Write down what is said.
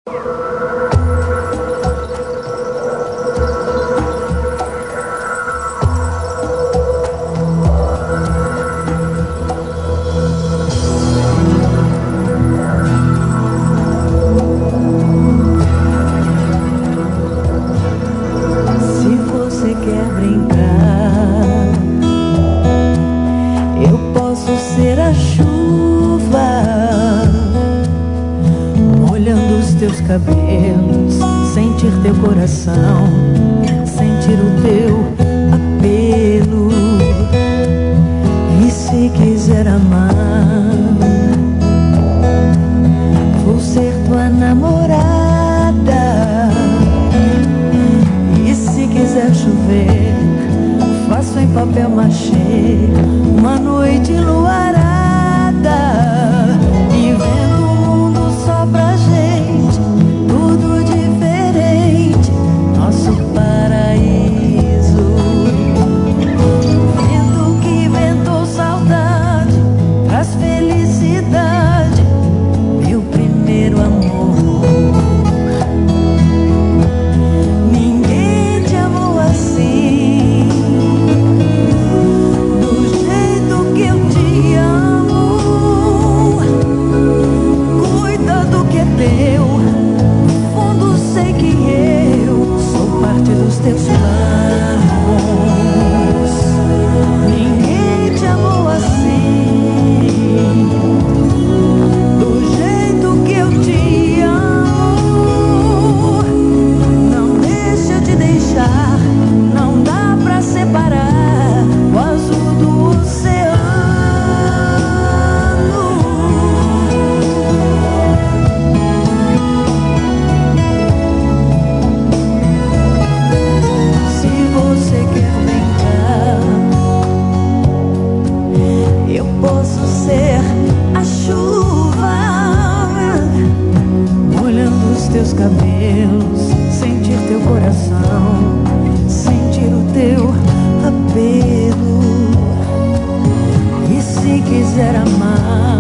Se você quer brincar, eu posso ser a chuva, molhando os teus cabelos, sentir teu coração, sentir o teu apelo. E se quiser amar, vou ser tua namorada. E se quiser chover, faço em papel machê uma noite enluarada, e vendo o mundo só pra gente, tudo diferente, nosso paraíso. Vento que ventou saudade, traz felicidade, meu primeiro amor. Ninguém te amou assim, do jeito que eu te amo. Cuida do que é teu, no fundo sei que eu sou parte dos teus planos. Ninguém te amou assim, do jeito que eu te amo. Não deixa eu te deixar, não dá pra separar o azul do oceano. Se você quer brincar, eu posso ser a chuva, molhando os teus cabelos, sentir teu coração, sentir o teu apelo. E se quiser amar,